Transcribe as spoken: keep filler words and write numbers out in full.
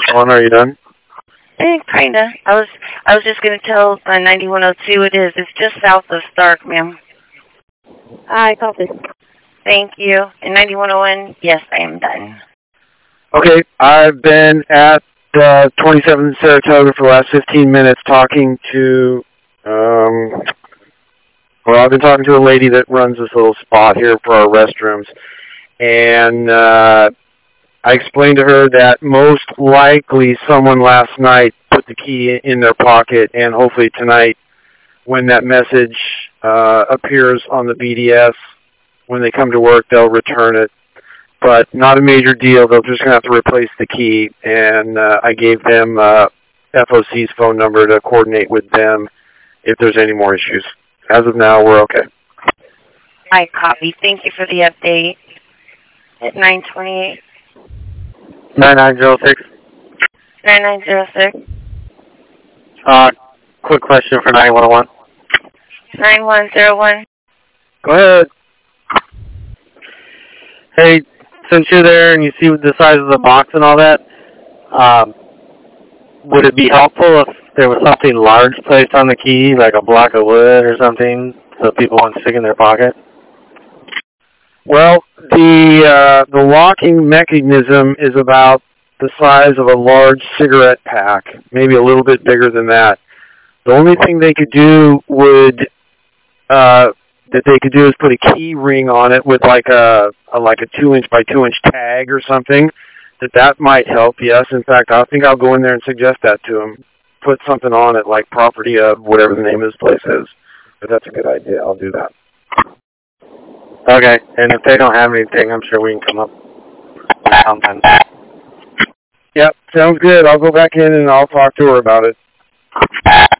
One, are you done? Eh, kinda. I was I was just gonna tell uh, ninety-one oh two it is. It's just south of Stark, ma'am. I copy. Thank you. And ninety-one oh one, yes, I am done. Okay, I've been at uh, twenty-seven Saratoga for the last fifteen minutes talking to, um, well, I've been talking to a lady that runs this little spot here for our restrooms. And uh, I explained to her that most likely someone last night put the key in their pocket, and hopefully tonight, when that message uh, appears on the B D S, when they come to work, they'll return it. But not a major deal. They're just going to have to replace the key. And uh, I gave them uh, F O C's phone number to coordinate with them if there's any more issues. As of now, we're okay. I copy. Thank you for the update. At nine twenty-eight. nine nine zero six. nine nine zero six. Uh, quick question for nine one one. nine one zero one. Go ahead. Hey, since you're there and you see the size of the box and all that, um, would it be helpful if there was something large placed on the key, like a block of wood or something, so people wouldn't stick in their pocket? Well, the uh, the locking mechanism is about the size of a large cigarette pack, maybe a little bit bigger than that. The only thing they could do would uh, that they could do is put a key ring on it with like a, a like a two inch by two inch tag or something. That that might help. Yes, in fact, I think I'll go in there and suggest that to them. Put something on it like property of whatever the name of this place is. But that's a good idea. I'll do that. Okay, and if they don't have anything, I'm sure we can come up with something. Yep, sounds good. I'll go back in and I'll talk to her about it.